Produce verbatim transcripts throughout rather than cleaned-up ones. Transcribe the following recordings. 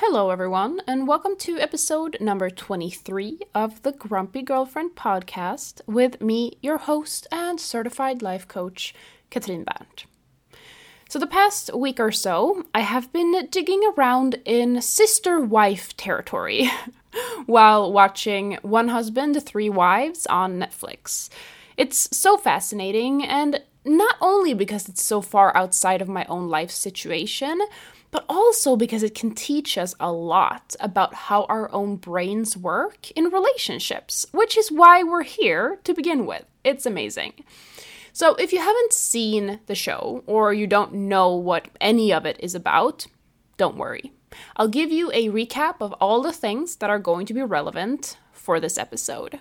Hello, everyone, and welcome to episode number twenty-three of the Grumpy Girlfriend podcast with me, your host and certified life coach, Katrin Berndt. So the past week or so, I have been digging around in sister-wife territory while watching One Husband, Three Wives on Netflix. It's so fascinating, and not only because it's so far outside of my own life situation, but also because it can teach us a lot about how our own brains work in relationships, which is why we're here to begin with. It's amazing. So if you haven't seen the show, or you don't know what any of it is about, don't worry. I'll give you a recap of all the things that are going to be relevant for this episode.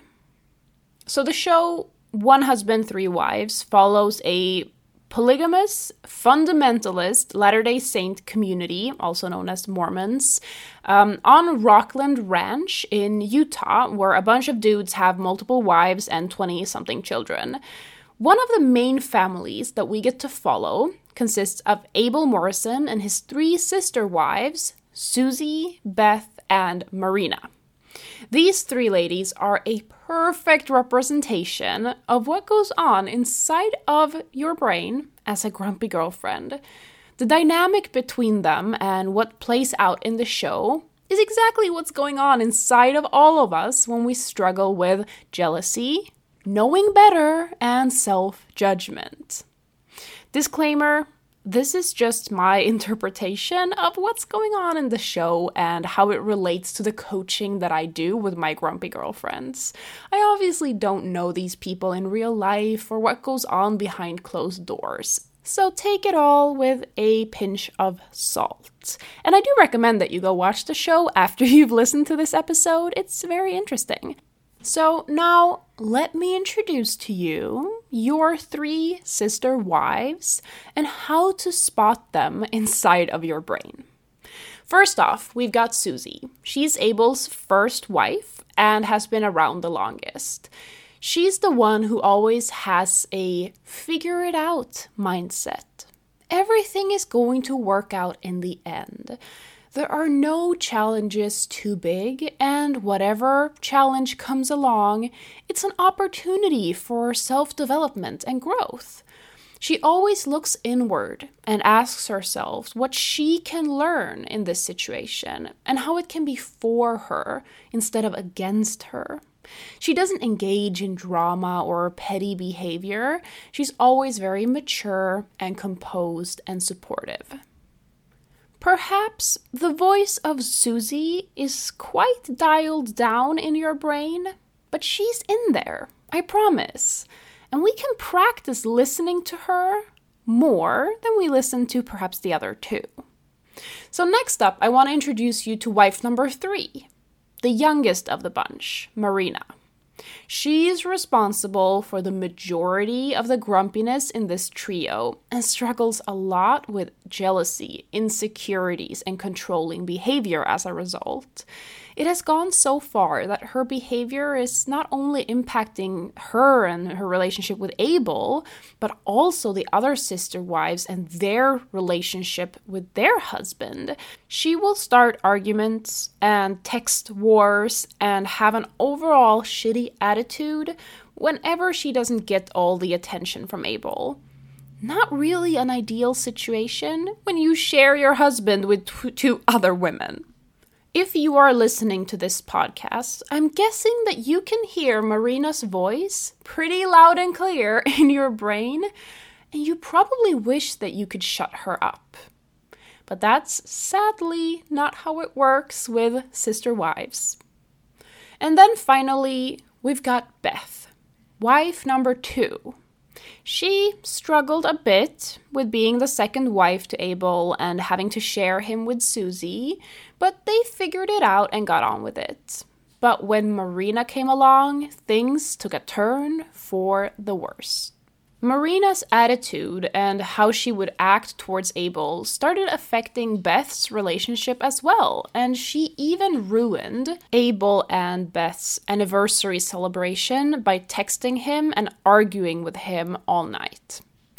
So the show One Husband, Three Wives follows a polygamous, fundamentalist Latter-day Saint community, also known as Mormons, um, on Rockland Ranch in Utah, where a bunch of dudes have multiple wives and twenty-something children. One of the main families that we get to follow consists of Abel Morrison and his three sister wives, Susie, Beth, and Marina. These three ladies are a perfect representation of what goes on inside of your brain as a grumpy girlfriend. The dynamic between them and what plays out in the show is exactly what's going on inside of all of us when we struggle with jealousy, knowing better, and self-judgment. Disclaimer: this is just my interpretation of what's going on in the show and how it relates to the coaching that I do with my grumpy girlfriends. I obviously don't know these people in real life or what goes on behind closed doors, so take it all with a pinch of salt. And I do recommend that you go watch the show after you've listened to this episode. It's very interesting. So now, let me introduce to you your three sister wives and how to spot them inside of your brain. First off, we've got Susie. She's Abel's first wife and has been around the longest. She's the one who always has a figure it out mindset. Everything is going to work out in the end. There are no challenges too big, and whatever challenge comes along, it's an opportunity for self-development and growth. She always looks inward and asks herself what she can learn in this situation and how it can be for her instead of against her. She doesn't engage in drama or petty behavior. She's always very mature and composed and supportive. Perhaps the voice of Susie is quite dialed down in your brain, but she's in there, I promise. And we can practice listening to her more than we listen to perhaps the other two. So next up, I want to introduce you to wife number three, the youngest of the bunch, Marina. She's responsible for the majority of the grumpiness in this trio and struggles a lot with jealousy, insecurities, and controlling behavior as a result. It has gone so far that her behavior is not only impacting her and her relationship with Abel, but also the other sister wives and their relationship with their husband. She will start arguments and text wars and have an overall shitty attitude whenever she doesn't get all the attention from Abel. Not really an ideal situation when you share your husband with t- two other women. If you are listening to this podcast, I'm guessing that you can hear Marina's voice pretty loud and clear in your brain, and you probably wish that you could shut her up. But that's sadly not how it works with sister wives. And then finally, we've got Beth, wife number two. She struggled a bit with being the second wife to Abel and having to share him with Susie, but they figured it out and got on with it. But when Marina came along, things took a turn for the worse. Marina's attitude and how she would act towards Abel started affecting Beth's relationship as well, and she even ruined Abel and Beth's anniversary celebration by texting him and arguing with him all night.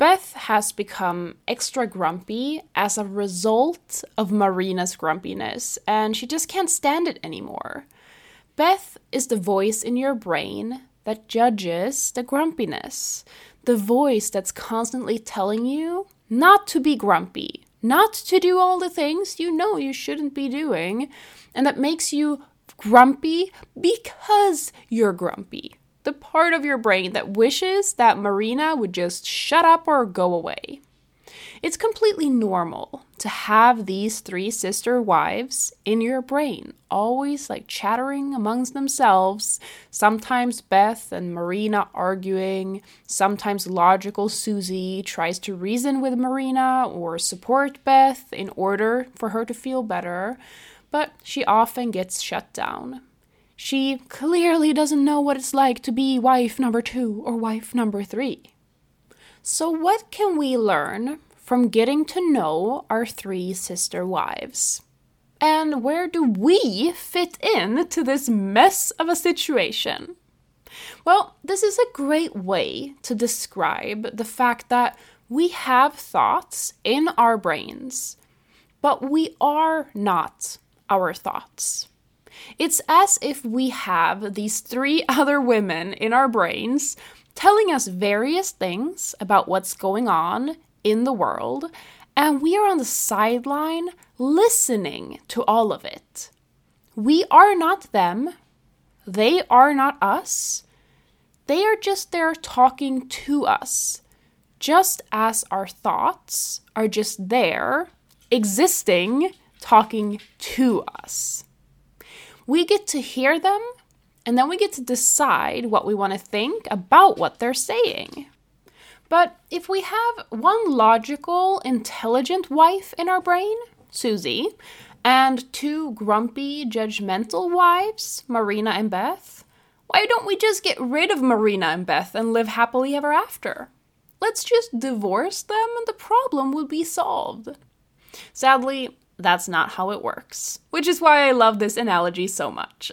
Beth has become extra grumpy as a result of Marina's grumpiness, and she just can't stand it anymore. Beth is the voice in your brain that judges the grumpiness, the voice that's constantly telling you not to be grumpy, not to do all the things you know you shouldn't be doing, and that makes you grumpy because you're grumpy. The part of your brain that wishes that Marina would just shut up or go away. It's completely normal to have these three sister wives in your brain, always like chattering amongst themselves, sometimes Beth and Marina arguing, sometimes logical Susie tries to reason with Marina or support Beth in order for her to feel better, but she often gets shut down. She clearly doesn't know what it's like to be wife number two or wife number three. So what can we learn from getting to know our three sister wives? And where do we fit in to this mess of a situation? Well, this is a great way to describe the fact that we have thoughts in our brains, but we are not our thoughts. It's as if we have these three other women in our brains telling us various things about what's going on in the world, and we are on the sideline listening to all of it. We are not them. They are not us. They are just there talking to us, just as our thoughts are just there, existing, talking to us. We get to hear them, and then we get to decide what we want to think about what they're saying. But if we have one logical, intelligent wife in our brain, Susie, and two grumpy, judgmental wives, Marina and Beth, why don't we just get rid of Marina and Beth and live happily ever after? Let's just divorce them and the problem will be solved. Sadly, that's not how it works, which is why I love this analogy so much.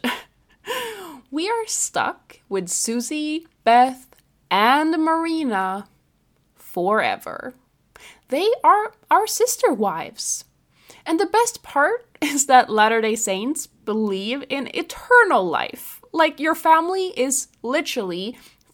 We are stuck with Susie, Beth, and Marina forever. They are our sister wives. And the best part is that Latter-day Saints believe in eternal life. Like your family is literally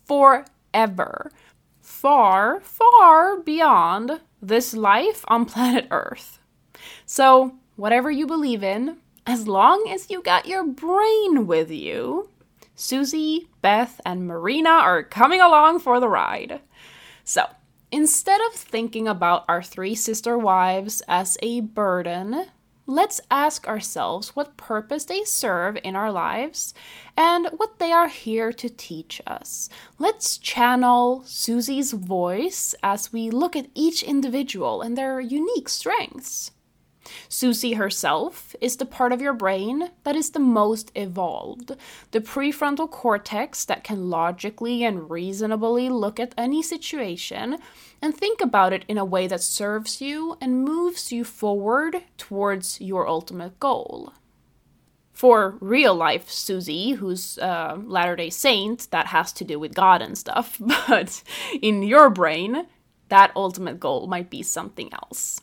forever. Far, far beyond this life on planet Earth. So, whatever you believe in, as long as you got your brain with you, Susie, Beth, and Marina are coming along for the ride. So, instead of thinking about our three sister wives as a burden, let's ask ourselves what purpose they serve in our lives and what they are here to teach us. Let's channel Susie's voice as we look at each individual and their unique strengths. Susie herself is the part of your brain that is the most evolved, the prefrontal cortex that can logically and reasonably look at any situation and think about it in a way that serves you and moves you forward towards your ultimate goal. For real life Susie, who's a Latter-day Saint, that has to do with God and stuff, but in your brain, that ultimate goal might be something else.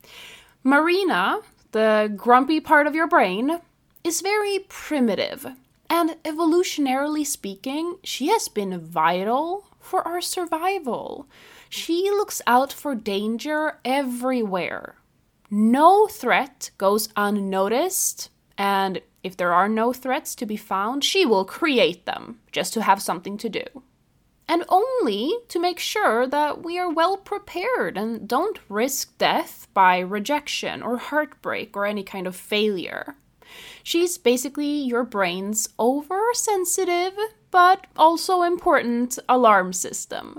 Marina, the grumpy part of your brain, is very primitive, and evolutionarily speaking, she has been vital for our survival. She looks out for danger everywhere. No threat goes unnoticed, and if there are no threats to be found, she will create them just to have something to do. And only to make sure that we are well prepared and don't risk death by rejection or heartbreak or any kind of failure. She's basically your brain's oversensitive but also important alarm system.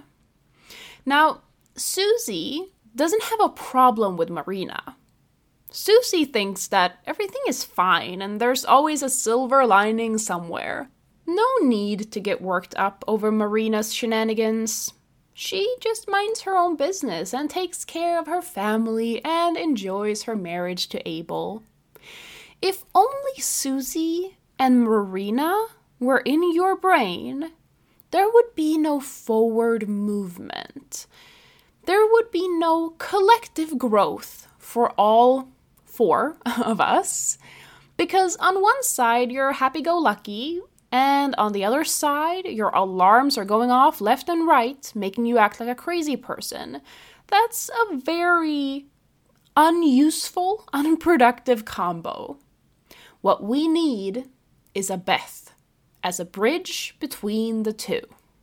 Now, Susie doesn't have a problem with Marina. Susie thinks that everything is fine and there's always a silver lining somewhere. No need to get worked up over Marina's shenanigans. She just minds her own business and takes care of her family and enjoys her marriage to Abel. If only Susie and Marina were in your brain, there would be no forward movement. there would be no collective growth for all four of us. Because on one side, you're happy-go-lucky, and on the other side, your alarms are going off left and right, making you act like a crazy person. That's a very unuseful, unproductive combo. What we need is a Beth as a bridge between the two.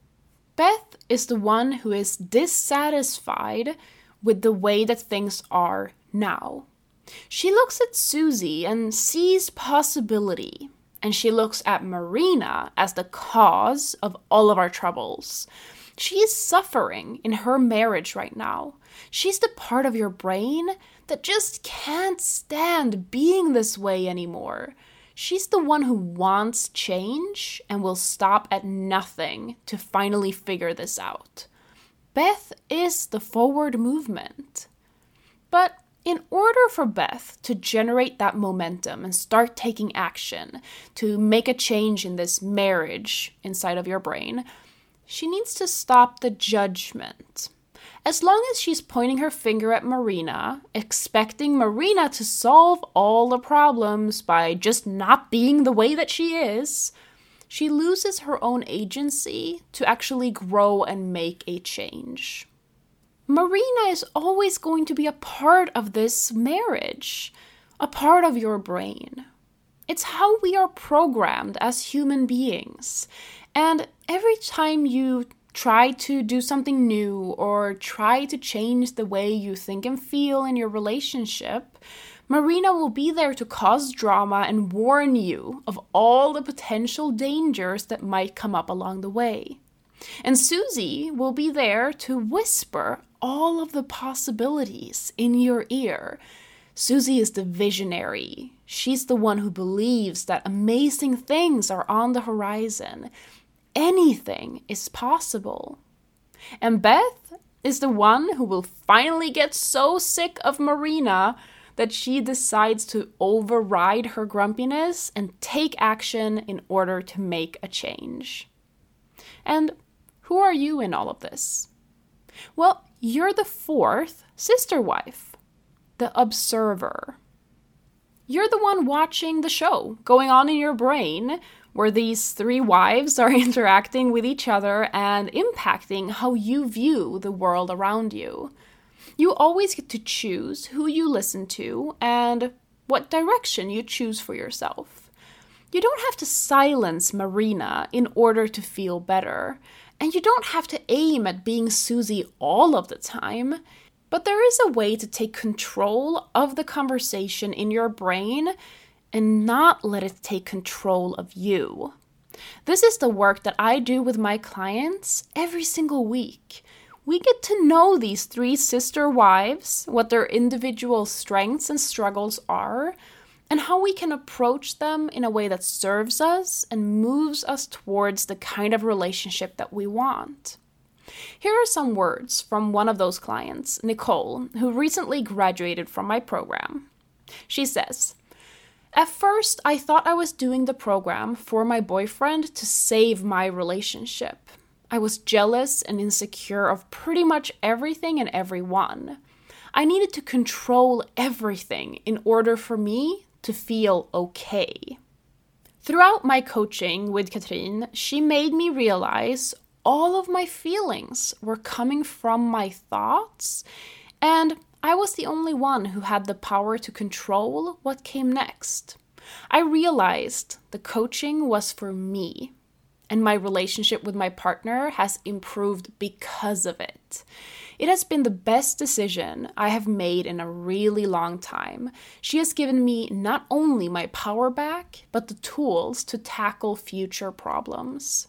Beth is the one who is dissatisfied with the way that things are now. She looks at Susie and sees possibility, and she looks at Marina as the cause of all of our troubles. She is suffering in her marriage right now. She's the part of your brain that just can't stand being this way anymore. She's the one who wants change and will stop at nothing to finally figure this out. Beth is the forward movement. But in order for Beth to generate that momentum and start taking action to make a change in this marriage inside of your brain, she needs to stop the judgment. As long as she's pointing her finger at Marina, expecting Marina to solve all the problems by just not being the way that she is, she loses her own agency to actually grow and make a change. Marina is always going to be a part of this marriage, a part of your brain. It's how we are programmed as human beings. And every time you try to do something new or try to change the way you think and feel in your relationship, Marina will be there to cause drama and warn you of all the potential dangers that might come up along the way. And Susie will be there to whisper all of the possibilities in your ear. Susie is the visionary. She's the one who believes that amazing things are on the horizon. Anything is possible. And Beth is the one who will finally get so sick of Marina that she decides to override her grumpiness and take action in order to make a change. And who are you in all of this? Well, you're the fourth sister wife, the observer. You're the one watching the show going on in your brain, where these three wives are interacting with each other and impacting how you view the world around you. You always get to choose who you listen to and what direction you choose for yourself. You don't have to silence Marina in order to feel better, and you don't have to aim at being Susie all of the time. But there is a way to take control of the conversation in your brain and not let it take control of you. This is the work that I do with my clients every single week. We get to know these three sister wives, what their individual strengths and struggles are, and how we can approach them in a way that serves us and moves us towards the kind of relationship that we want. Here are some words from one of those clients, Nicole, who recently graduated from my program. She says, "At first, I thought I was doing the program for my boyfriend to save my relationship. I was jealous and insecure of pretty much everything and everyone. I needed to control everything in order for me to feel okay." Throughout my coaching with Katrin, she made me realize all of my feelings were coming from my thoughts, and I was the only one who had the power to control what came next. I realized the coaching was for me, and my relationship with my partner has improved because of it. It has been the best decision I have made in a really long time. She has given me not only my power back, but the tools to tackle future problems.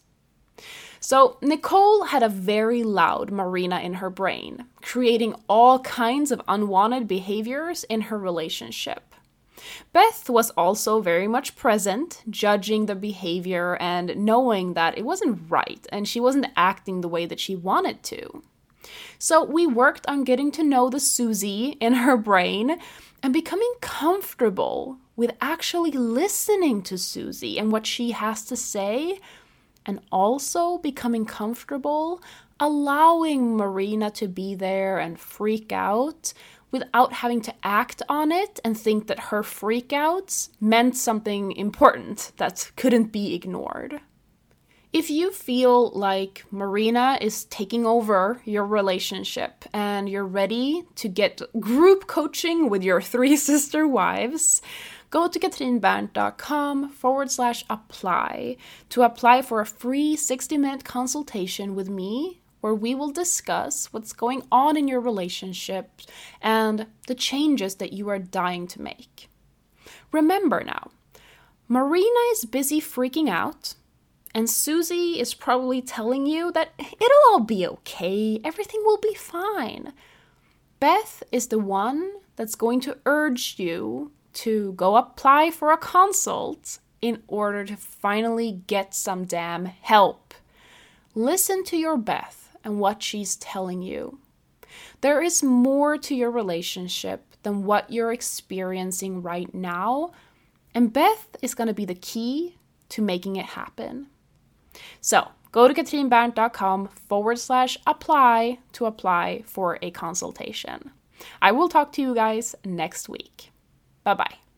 So Nicole had a very loud Marina in her brain, creating all kinds of unwanted behaviors in her relationship. Beth was also very much present, judging the behavior and knowing that it wasn't right and she wasn't acting the way that she wanted to. So we worked on getting to know the Susie in her brain and becoming comfortable with actually listening to Susie and what she has to say, and also becoming comfortable allowing Marina to be there and freak out without having to act on it and think that her freakouts meant something important that couldn't be ignored. If you feel like Marina is taking over your relationship and you're ready to get group coaching with your three sister wives, go to katrinbernt.com forward slash apply to apply for a free sixty minute consultation with me, where we will discuss what's going on in your relationship and the changes that you are dying to make. Remember now, Marina is busy freaking out, and Susie is probably telling you that it'll all be okay, everything will be fine. Beth is the one that's going to urge you to go apply for a consult in order to finally get some damn help. Listen to your Beth and what she's telling you. There is more to your relationship than what you're experiencing right now, and Beth is going to be the key to making it happen. So, go to katrinbernt.com forward slash apply to apply for a consultation. I will talk to you guys next week. Bye-bye.